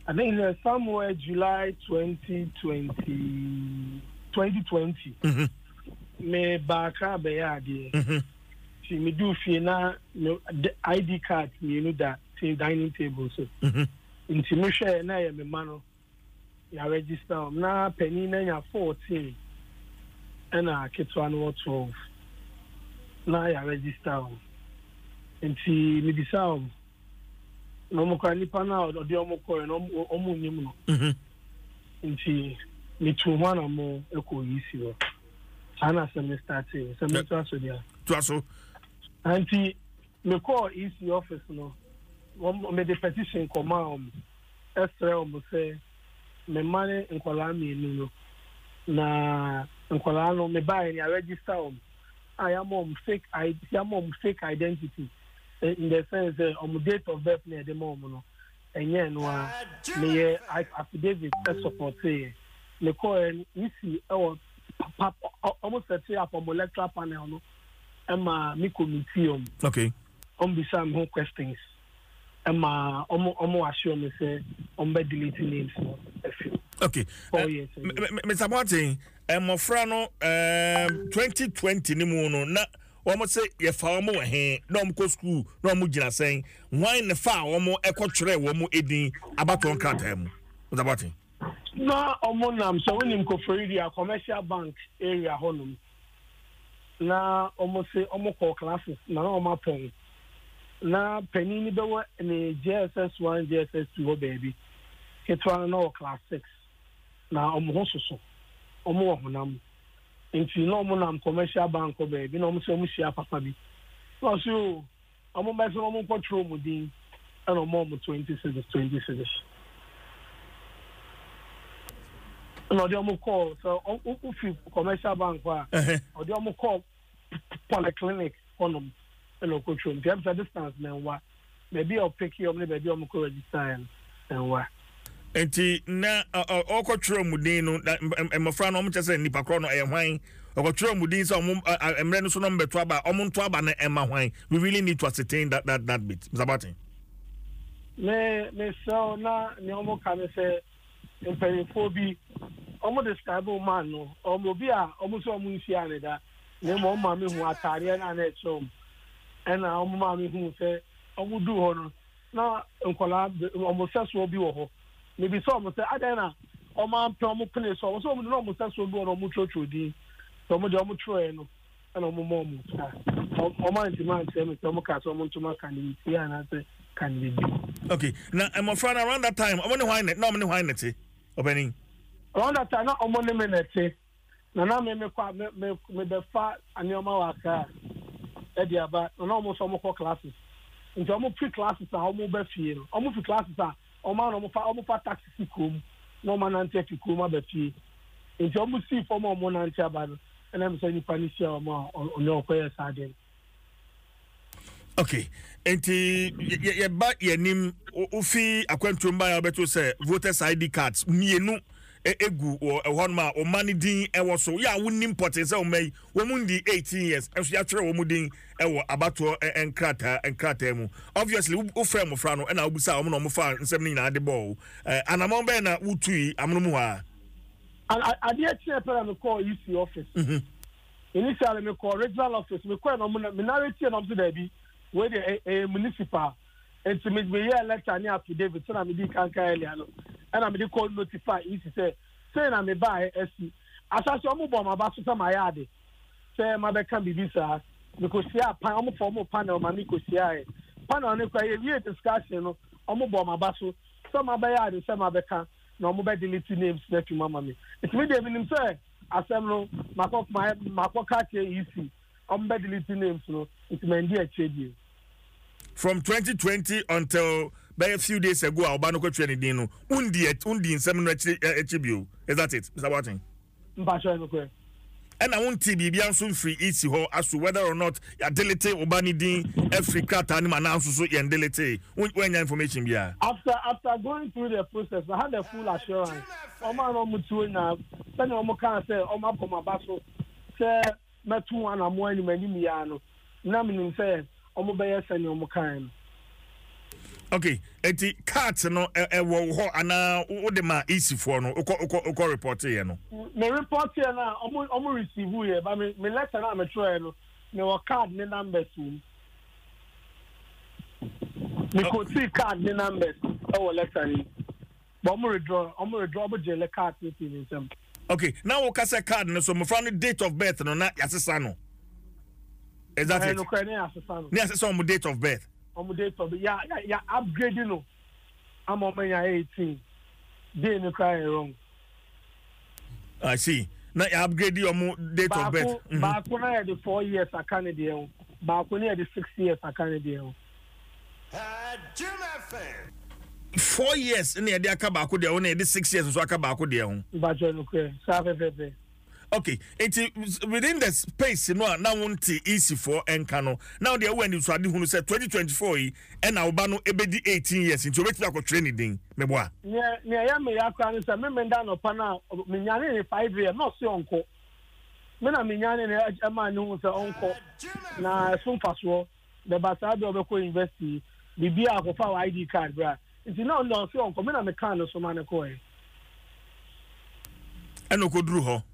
I think somewhere July 2020. Me baka bayadi. See me do fina the ID card you know that dining table so. Inti me share na ya me mano ya register na penny na ya 14 and ketwa no 12 na ya register inti me bisa no mo kwa nipa na odi omo ko no omo nim no nti me tu hwana mo eko yisi ho ana semester so dia to aso anti me call EC office no me the petition come extra say me money nkola mi no na nkola no me buy ni register I am fake identity in the sense date of birth near the moment no enye no me affidavit support say me call EC almost set up on electoral panel no Emma mi committee okay bisa me questions Emma assure me say be deleting names okay Mr. Martin mofra no 2020 ni mu no na omo say ye fa omo he na omo ko school na omo gina sen why ne fa omo ekotwere omo edin abaton krata mu Mr. Martin na omo nam so when him ko Florida commercial bank area honum na omo say omo call classes na omo pon na penini be wa ni JSS 1 JSS 2 baby ketwa na class 6 na omo ho soso omo honam nti na omo nam commercial bank baby na omo say omo share papa bi so omo be so omo control mu din and omo 26 no the omo call so ofi commercial bank wa or the omo call polyclinic honum and control the distance na wa maybe I'll pick you maybe omo ko register and wa enti na okotwero mudin no emofra no omo chese nipa kro no hwan okotwero mudin so omo emre no so no mbeto aba omo nto aba na ema hwan we really need to ascertain that bit Mr. Martin me so na ni omo kan say empirifo bi omo describe man no omo bi a omo so omo nsi ane da na mo ma me hu atare na na echo na omo ma me hu say omo du ho no na nkola omo seso bi wo ho me bi so omo say adena omo ampe omo pene so omo no omo seso bi wo no omo chocho di so omo de omo troe no na omo mo omo omo antiman say me omo ka so omo ntuma kan ni ya na say kan ni okay na my friend around that time omo ne hwan net na omo ne hwan net obeni around that time na omo ne menete na me kwa me be fa anioma waka e dia ba na omo so omo classes nti omo pre classes a omo be fie no omo pre classes a omo fa taxi kom no man ante fi kom ba fie nti omo si form omo na ante aba no na me say ni panisi omo onyo koye saden okay enti ye ba ye nim ofi akwantumba ya beto say voters ID cards mienu egu ehonma o manidin ewo so ya wonim potence o mai wo mundi 18 years enso ya twere wo mudin ewo abato enkrata mu obviously wo frame fra no na obusa o no mo fa nsem ni na de ball anamon be na wutui amno mu ha ade a pera me call EC office initially me call regional office me call no me narrate no so da bi we the municipal and to me lecture ni affidavit so na me di kanka earlier no and I me call notify EC say na me buy SC asase omo bo ma ba so ma yade say ma be kan bibisa because here pan omo form panel ma me ko sia panel ne kwa ye discussion no omo bo ma ba so ma be yade say ma be kan na omo be delete names na tu mama me it me dey minim say asem no makọ catch EC omo be delete names no it me ndi a chedia from 2020 until by a few days ago Obano ko training din no undi nsem no achibio is that it Mr. Martin mbacho no ko and I won't be answer free EC ho as to whether or not ya delete Obani din Africa tani announce so ya delete when your information bia after going through the process I had a full assurance omo no mutu na sani omo kan say omo akoma baso say metu ana mo ani mani ya no na minim say omo be yes ani omo kan Okay, eti cards no ewo ho ana wo de ma easy for no uko report here no. Me report here na omo receive here but me letter na me try no me wo card ne numbers ni. Me ko see card ne numbers e wo letter ni. But omo withdraw omo jele card ni tin nsem. Okay, now we say card no so mo from the date of birth no na yasesa no. Is that it? No kwa ne yasesa no. Ne yasesa mo date of birth. On date of yeah upgrading no. I'm on my 18. They no cry wrong. I see. Now you upgrade your date of birth. Back when I had the 4 years I can't deal. Back when I had the 6 years I can't deal. 4 years in the idea back with the only 6 years so I come back with the But you know, okay, it's within the space no now want easy for enkano. Now they when you swadi who said 2024 and now bano ebedi 18 years into wait for training thing. Meboa. Yeah, me yakran say me menda no pa na me nyane ni 5 years no se onko. Me na me nyane ni ema ni hu se onko. Na so faso the basado obeko university bibia akofa ID card bra. It's no se onko me na me kan so man ko e. Eno ko dru ho.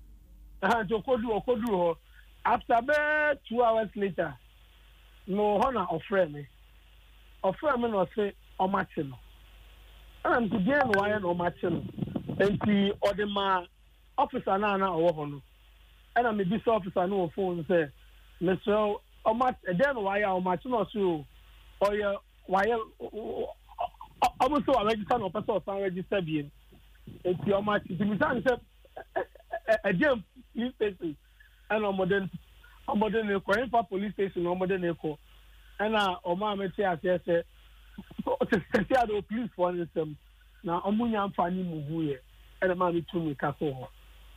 After about 2 hours later, no honor of me no say o matching. And I'm to gain why no matching. And the other ma officer na o hono. And I'm this officer no phone say, Mr. O match then why o matching no so or ya why almost so register no person register bien. And the o match the say again police station and modern police station modern eco and oma me say say the police for them na omunya mfani muvu ye and ma me to me ka so.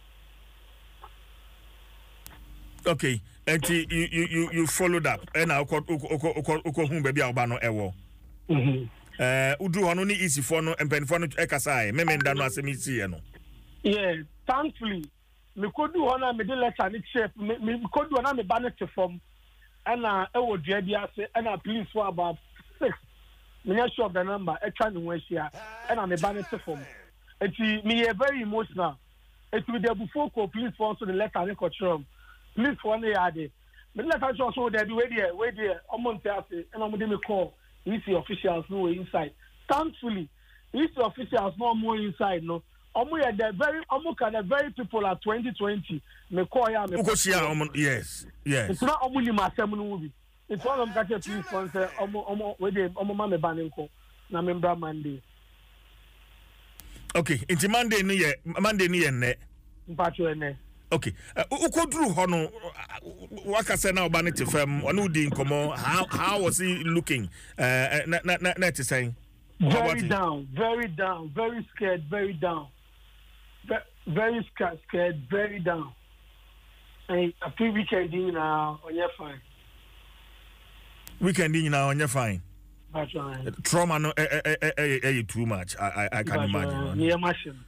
Okay, and you followed up and I oko hu baby oba no ewo udu hono ni easy for no empenfo no ekasa me menda no asemisi ye no. Yeah, thankfully me could do one me de letter ni chef me could do one me ban it from and e wo dua bi ase and police for about 6 me not sure of the number e try no we share and me ban it from it me very emotional it with the before police for so the letter ni control police for na yade me letter so there be we there omo ase and omo dey me call EC officials no inside. Thankfully EC officials no more inside no. The very people at 2020 me call ya me yes it's not ni masem no bi it's one of catch police sponsor we dey ma me ban nko na member Monday. Okay, it's Monday ni ye ne mpacho ene. Okay, ukodru ho no waka say na oba ne tefam onu di nkomo how was he looking na te saying very down, very scared, very down. Very scared, very down. I feel weekend now on your fine. Weekend now on your fine. That's right. Trauma no too much. I can imagine. Near machine.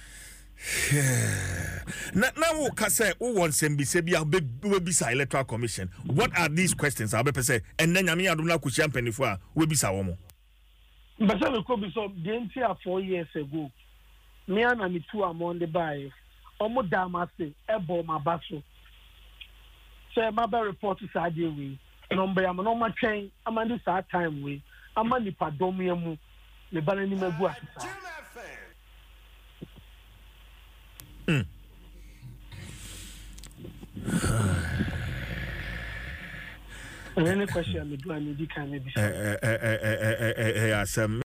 Now we say who wants to be electoral commission. What are these questions? I'll be say and then I aduna ku champagne for we be sa womo. But so could be so the entire 4 years ago. Me and me two among the buy. Omo damase ebo mabaso. So my be report to side we. Number am no ma train. Am this time we. Am ni padomu mu. Le bana ni megu asisa. Any question me do I need can be.